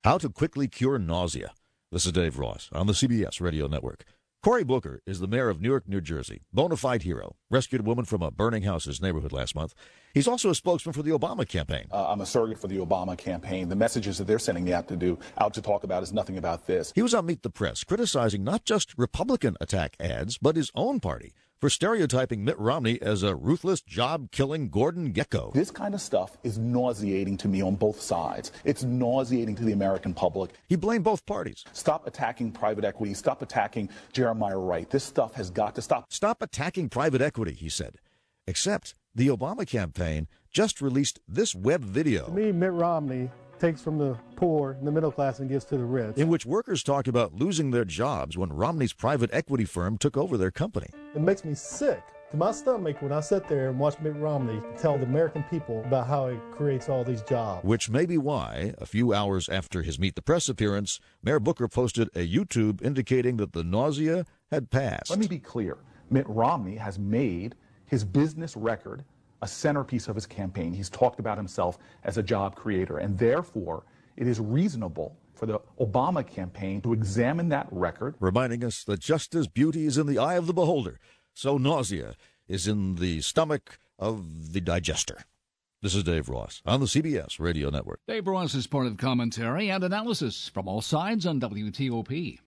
How to quickly cure nausea. This is Dave Ross on the CBS Radio Network. Cory Booker is the mayor of Newark, New Jersey, bona fide hero. Rescued a woman from a burning house in his neighborhood last month. He's also a spokesman for the Obama campaign. I'm a surrogate for the Obama campaign. The messages that they're sending me out to talk about is nothing about this. He was on Meet the Press criticizing not just Republican attack ads, but his own party for stereotyping Mitt Romney as a ruthless, job-killing Gordon Gekko. This kind of stuff is nauseating to me on both sides. It's nauseating to the American public. He blamed both parties. Stop attacking private equity. Stop attacking Jeremiah Wright. This stuff has got to stop. Stop attacking private equity, he said. Except the Obama campaign just released this web video. To me, Mitt Romney takes from the poor and the middle class and gives to the rich. In which workers talked about losing their jobs when Romney's private equity firm took over their company. It makes me sick to my stomach when I sit there and watch Mitt Romney tell the American people about how he creates all these jobs. Which may be why, a few hours after his Meet the Press appearance, Mayor Booker posted a YouTube indicating that the nausea had passed. Let me be clear. Mitt Romney has made his business record a centerpiece of his campaign. He's talked about himself as a job creator, and therefore it is reasonable for the Obama campaign to examine that record. Reminding us that just as beauty is in the eye of the beholder, so nausea is in the stomach of the digester. This is Dave Ross on the CBS Radio Network. Dave Ross is part of commentary and analysis from all sides on WTOP.